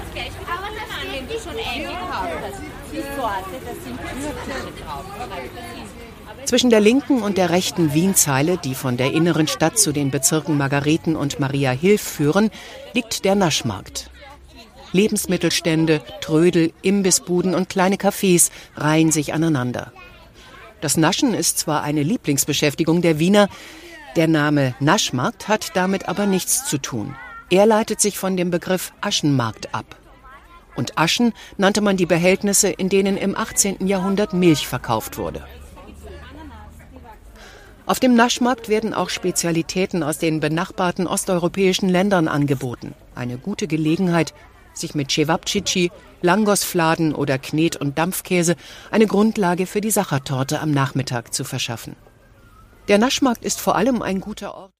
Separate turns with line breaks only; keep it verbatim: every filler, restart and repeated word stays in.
Zwischen der linken und der rechten Wienzeile, die von der inneren Stadt zu den Bezirken Margareten und Maria Hilf führen, liegt der Naschmarkt. Lebensmittelstände, Trödel, Imbissbuden und kleine Cafés reihen sich aneinander. Das Naschen ist zwar eine Lieblingsbeschäftigung der Wiener, der Name Naschmarkt hat damit aber nichts zu tun. Er leitet sich von dem Begriff Aschenmarkt ab. Und Aschen nannte man die Behältnisse, in denen im achtzehnten Jahrhundert Milch verkauft wurde. Auf dem Naschmarkt werden auch Spezialitäten aus den benachbarten osteuropäischen Ländern angeboten. Eine gute Gelegenheit, sich mit Cevapcici, Langosfladen oder Knet- und Dampfkäse eine Grundlage für die Sachertorte am Nachmittag zu verschaffen. Der Naschmarkt ist vor allem ein guter Ort.